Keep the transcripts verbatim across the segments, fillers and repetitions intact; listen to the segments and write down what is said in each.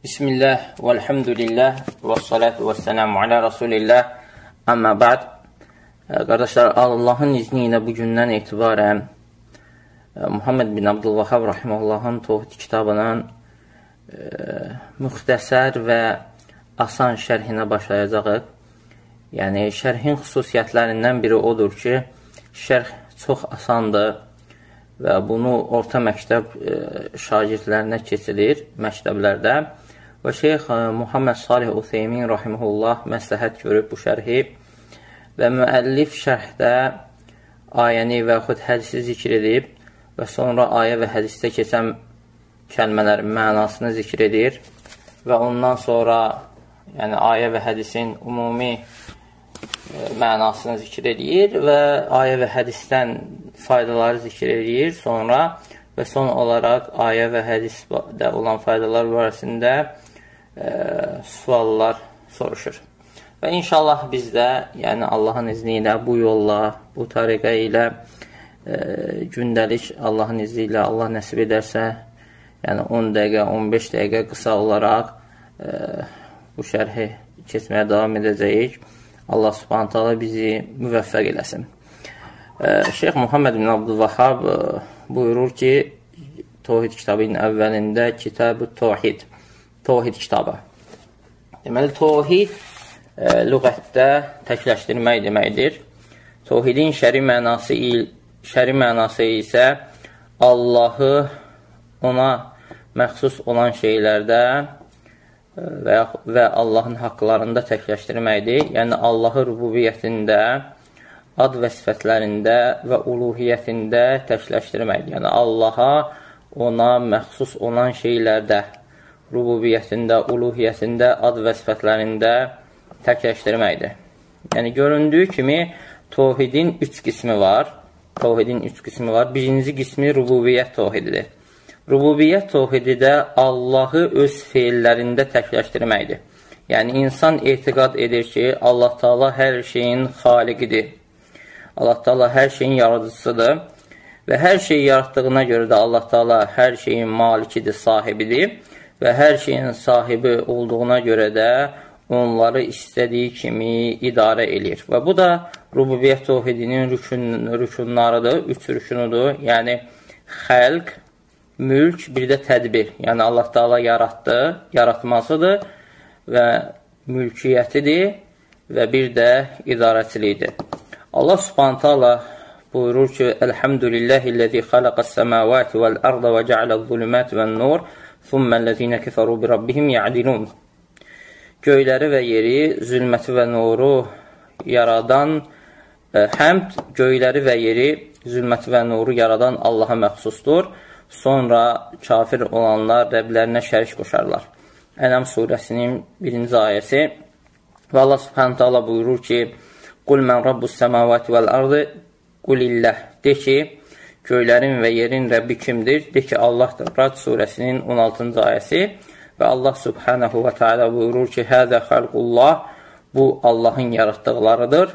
Bismillah, velhamdülillah, və salatu və selamu alə Rasulillah, amma ba'd. Qardaşlar, Allahın izni ilə bugündən etibarən Muhammed bin Abdülvahhab rahiməhullahın Tohid kitabının e, müxtəsər və asan şərhinə başlayacağıq. Yəni, şərhin xüsusiyyətlərindən biri odur ki, şərh çox asandır və bunu orta məktəb e, şagirdlərinə keçilir məktəblərdə. Və Şeyx Muhammed Salih Utheymin rahimehullah məsləhət görüb bu şərhi və müəllif şərhdə ayəni və yaxud hədisi zikr edib və sonra ayə və hədisdə keçən kəlmələrin mənasını zikr edir və ondan sonra yəni ayə və hədisin ümumi mənasını zikr edir və ayə və hədisdən faydaları zikr edir sonra və son olaraq ayə və hədisdə olan faydalar barəsində e, suallar soruşur. Və inşallah biz də, yəni Allahın izni ilə bu yolla, bu tariqə ilə e, gündəlik Allahın izni ilə Allah nəsib edərsə, yəni on dəqiqə, on beş dəqiqə qısa olaraq e, bu şərhi keçməyə davam edəcəyik. Allah subhanət hala bizi müvəffəq eləsin. E, Şeyx Muhammed bin Abdülvahhab e, buyurur ki, Tohid kitabının əvvəlində Kitab-ı Tohid, Tohid kitabı. Deməli, Tohid e, lüğətdə təkləşdirmək deməkdir. Tohidin şəri mənası, şəri mənası isə Allahı ona məxsus olan şeylərdə və, və Allahın haqqlarında təkləşdirməkdir. Yəni, Allahı rububiyyətində, ad və sifətlərində və uluhiyyətində təkləşdirməkdir. Yəni, Allaha ona məxsus olan şeylərdə, rububiyyətində, uluhiyyətində, ad və sifətlərində təkləşdirməkdir. Yəni, göründüyü kimi, Tohidin üç qismi var. Tohidin üç qismi var. Birinci qismi rububiyyət tohididir. Rububiyyət tohidi də Allahı öz feillərində təkləşdirməkdir. Yəni, insan etiqad edir ki, Allah Taala hər şeyin xaliqidir. Allah Taala hər şeyin yaradıcısıdır. Və hər şeyi yaratdığına görə də Allah Taala hər şeyin malikidir, sahibidir və hər şeyin sahibi olduğuna görə də onları istədiyi kimi idarə edir. Və bu da rububiyyət tohidinin rükün, rükunlarıdır, üç rükunudur. Yəni, xəlq, mülk, bir də tədbir. Yəni, Allah Taala yaratdı, yaratmasıdır və mülkiyyətidir və bir də idarəçiliyidir. Allah subhanət hala buyurur ki, Elhamdülillahilləzi xalaqas səmavati vəl-arda və ca'aləz zulümət vəl-nur thumməl-ləzinə kəfəru bi rabbihim ya'dilun. Göyləri və yeri, zülməti və nuru yaradan, e, həmd göyləri və yeri, zülməti və nuru yaradan Allaha məxsusdur. Sonra kafir olanlar Rəblərinə şərik qoşarlar. Ənam surəsinin birinci ayəsi və Allah subhanət hala buyurur ki, Qul mən rabbus səmavati vəl-ardı Qulilləh, de ki, göylərin və yerin Rəbbi kimdir? De ki, Allahdır. Rad surəsinin on altıncı ayəsi və Allah subhanahu və teala buyurur ki, Hədə xalqullah, bu Allahın yaratdıqlarıdır.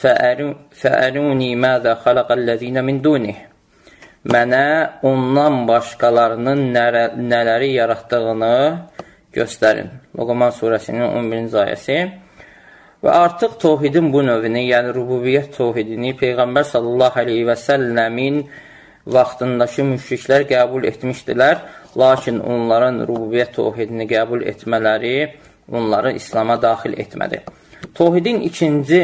Fəəruni mədə xalaqəl-ləzinə min dunih. Mənə ondan başqalarının nələ, nələri yaratdığını göstərin. Loqman surəsinin on birinci ayəsi. Və artıq tohidin bu növünü, yəni rububiyyət tohidini Peyğəmbər sallallahu aleyhi və səlləmin vaxtındakı müşriklər qəbul etmişdilər. Lakin onların rububiyyət tohidini qəbul etmələri onları İslama daxil etmədi. Tohidin ikinci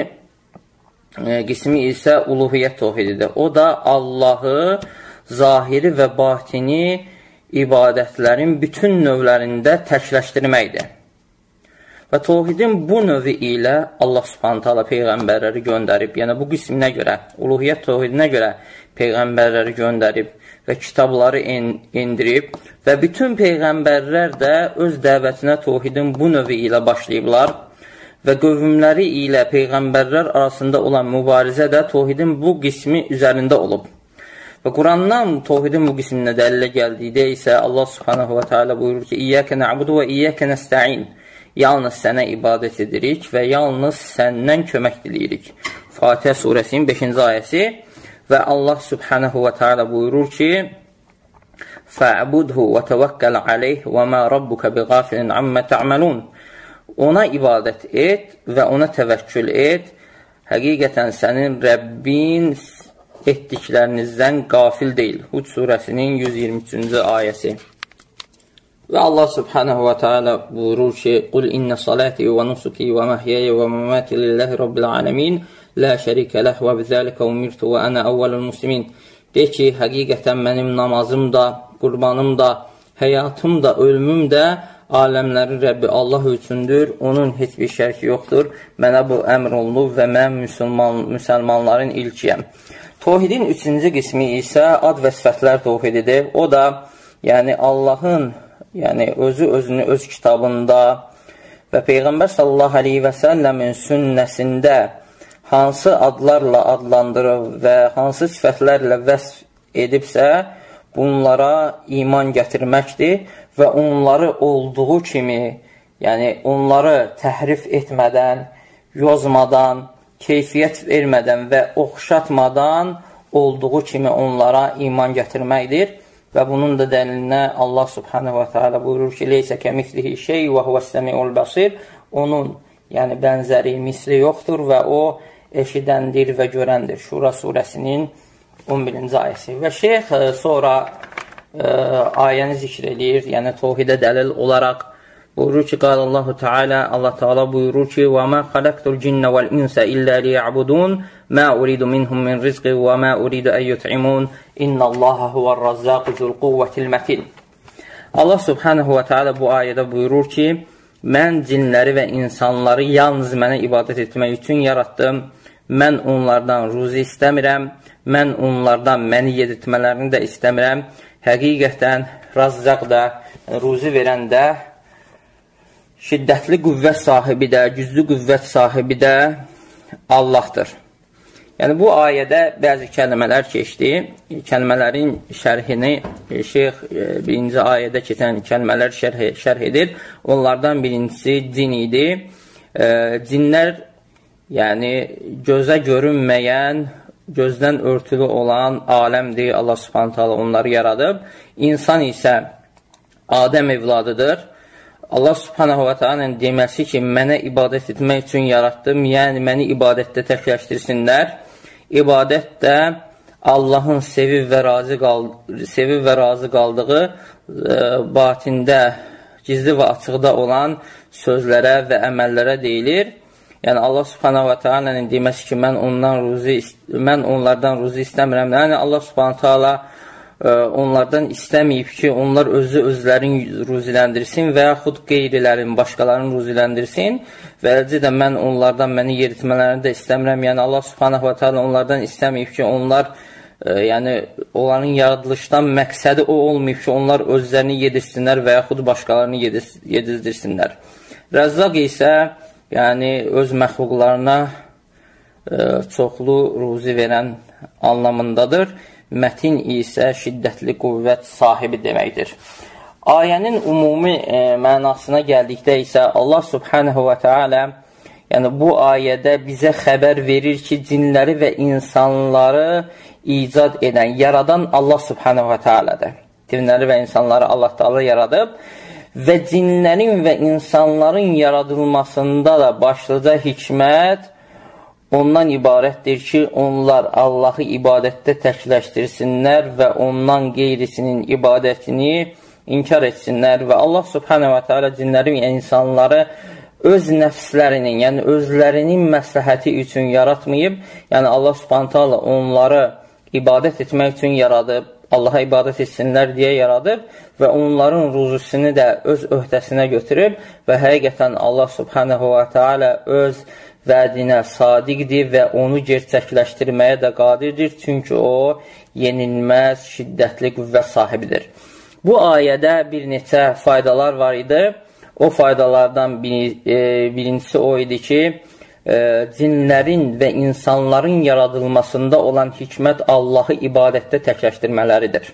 e, qismi isə uluhiyyət tohididir. O da Allahı zahiri və batini ibadətlərin bütün növlərində təkləşdirməkdir. Və tohidin bu növü ilə Allah subhanət hala Peyğəmbərləri göndərib, yəni bu qisminə görə, uluhiyyət tohidinə görə Peyğəmbərləri göndərib və kitabları indirib və bütün Peyğəmbərlər də öz dəvətinə tohidin bu növü ilə başlayıblar və qövmləri ilə Peyğəmbərlər arasında olan mübarizə də tohidin bu qismi üzərində olub. Və Qurandan tohidin bu qisminə dəlilə gəldikdə isə Allah subhanahu və teala buyurur ki, İyyəkə nə'budu və iyyəkə nəstə'in. Yalnız sənə ibadət edirik və yalnız səndən kömək diləyirik. Fatihə surəsinin beşinci ayəsi və Allah subhanahu və teala buyurur ki, fa'budhu və təvəkkəl aleyh və mə rabbuka biğafilin ammə ta'malun. Ona ibadət et və ona təvəkkül et. Həqiqətən sənin Rəbbin etdiklərinizdən qafil deyil. Hud surəsinin yüz iyirmi üçüncü ayəsi. Və Allah subhanahu wa ta'ala buyurur ki, Qul inna salati və nusuki və məhyəyə və məməti lillahi rabbil aləmin, la şərikə ləh və bizəlikə umirtu və ənə əvvəlul muslimin. De ki, həqiqətən mənim namazım da, qurbanım da, həyatım da, ölümüm də aləmlərin Rəbbi Allah üçündür, onun heç bir şərki yoxdur. Mənə bu əmr olunub və mən müsəlman, müsəlmanların ilkiyəm. Tohidin üçüncü qismi isə ad və sifətlər tohididir. O da, yəni Allahın, yəni özü özünü öz kitabında və Peyğəmbər sallallahu aleyhi və səlləmin sünnəsində hansı adlarla adlandırıb və hansı sifətlərlə vəsf edibsə, bunlara iman gətirməkdir və onları olduğu kimi, yəni onları təhrif etmədən, yozmadan, keyfiyyət vermədən və oxşatmadan olduğu kimi onlara iman gətirməkdir. Və bunun da dəlilinə Allah subhanahu wa ta'ala buyurur ki, leysə kəmislihi şey və huvəs-səmi'ul basir. Onun, yəni bənzəri, misli yoxdur və o eşidəndir və görəndir. Şura surəsinin on birinci ayəsi. Və şeyx sonra ə, ayəni zikr edir, yəni tohidə dəlil olaraq buyurur ki, qal Allahu Teala, Allah Teala buyurur ki, və mə xaləqtul cinnə vəl insə illə liyəbudun, mə uridu minhum min rizqi və mə uridu ən yut'imun, innallaha huvər-razzaqu zul quvvətil mətin. Allah subhanahu wa ta'ala bu ayədə buyurur ki, mən cinləri və insanları yalnız mənə ibadət etmək üçün yaratdım, mən onlardan ruzi istəmirəm, mən onlardan məni yedirtmələrini də istəmirəm. Həqiqətən razzaq da, ruzi verən də, şiddətli qüvvət sahibi də, güclü qüvvət sahibi də Allahdır. Yəni, bu ayədə bəzi kəlmələr keçdi. Kəlmələrin şərhini şeyx birinci ayədə keçən kəlmələr şərh, şərh edir. Onlardan birincisi cin idi. E, cinlər, yəni gözə görünməyən, gözdən örtülü olan aləmdir. Allah subhanahu ta'ala onları yaradıb. İnsan isə Adəm evladıdır. Allah subhanahu wa ta'ala'nın deməsi ki, mənə ibadət etmək üçün yaratdım, yəni məni ibadətdə təkləşdirsinlər. İbadət də Allahın sevib və razı, qaldı, sevib və razı qaldığı e, batində, gizli və açıqda olan sözlərə və əməllərə deyilir. Yəni Allah subhanahu wa ta'ala'nın deməsi ki, mən, ondan ruzi, mən onlardan ruzi istəmirəm. Yəni Allah subhanahu wa ta'ala onlardan istəməyib ki, onlar özü özlərini ruziləndirsin və yaxud qeyrilərin, başqalarını ruziləndirsin və eləcə də mən onlardan məni yeritmələrini də istəmirəm. Yəni Allah subhanahu wa ta'ala onlardan istəməyib ki, onlar, e, yəni onların yaradılışdan məqsədi o olmayıb ki, onlar özlərini yedirsinlər və yaxud başqalarını yedir, yedirdirsinlər. Rəzzaq isə, yəni öz məxluqlarına e, çoxlu ruzi verən anlamındadır. Mətin isə şiddətli qüvvət sahibi deməkdir. Ayənin ümumi e, mənasına gəldikdə isə Allah subhanahu wa ta'ala, yəni bu ayədə bizə xəbər verir ki, cinləri və insanları icad edən, yaradan Allah subhanahu wa ta'aladır. Cinləri və insanları Allah ta'ala yaradıb və cinlərin və insanların yaradılmasında da başlıca hikmət ondan ibarətdir ki, onlar Allahı ibadətdə təkləşdirsinlər və ondan qeyrisinin ibadətini inkar etsinlər və Allah subhanahu wa ta'ala cinləri və insanları öz nəfslərinin, yəni özlərinin məsləhəti üçün yaratmayıb, yəni Allah subhanahu wa ta'ala onları ibadət etmək üçün yaradıb, Allaha ibadət etsinlər deyə yaradıb və onların ruzusunu da öz öhdəsinə götürüb və həqiqətən Allah subhanahu wa ta'ala öz vədinə sadiqdir və onu gerçəkləşdirməyə də qadirdir, çünki o yenilməz, şiddətli qüvvət sahibidir. Bu ayədə bir neçə faydalar var idi. O faydalardan bir, e, birincisi o idi ki, e, cinlərin və insanların yaradılmasında olan hikmət Allahı ibadətdə təkləşdirmələridir.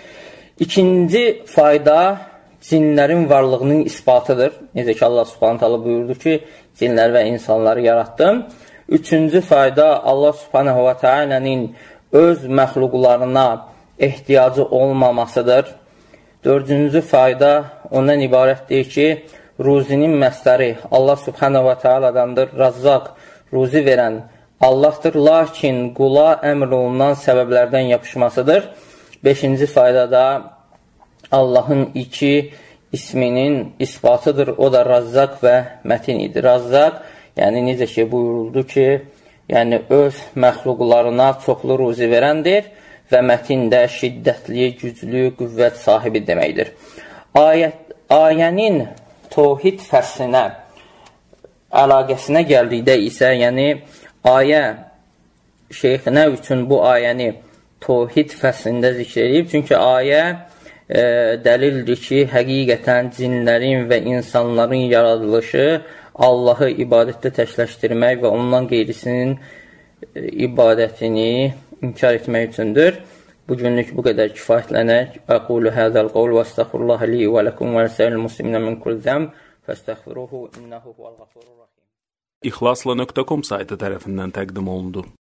İkinci fayda cinlərin varlığının isbatıdır. Necə ki, Allah subhanahu ta'ala buyurdu ki, cinlər və insanları yaratdım. Üçüncü fayda Allah subhanahu wa ta'ala'nın öz məxluqlarına ehtiyacı olmamasıdır. Dördüncü fayda ondan ibarətdir ki, ruzinin məsdəri Allah subhanahu wa ta'aladandır. Razzaq, ruzi verən Allahdır, lakin qula əmr olunan səbəblərdən yapışmasıdır. Beşinci fayda da Allahın iki isminin isbatıdır. O da Razzaq və Mətin idi. Razzaq, yəni necə ki buyuruldu ki, yəni öz məxluqlarına çoxlu ruzi verəndir və Mətin də şiddətli, güclü, qüvvət sahibi deməkdir. Ayət, ayənin təvhid fəslinə, əlaqəsinə gəldikdə isə, yəni ayə şeyx nə üçün bu ayəni təvhid fəslində zikr edib? Çünki ayə e, dəlildir ki, həqiqətən cinlərin və insanların yaradılışı Allahı ibadətdə təkləşdirmək və ondan qeyrisinin e, ibadətini inkar etmək üçündür. Bugünlük bu qədər kifayətlənək. Əqulu həzəl qavl və əstəxfirullah li və ləkum və rəsəl musliminə min kul zəm fəstəxfiruhu innəhu huvəl qafurur rahim. İxlasla nöqtə com saytı tərəfindən təqdim olundu.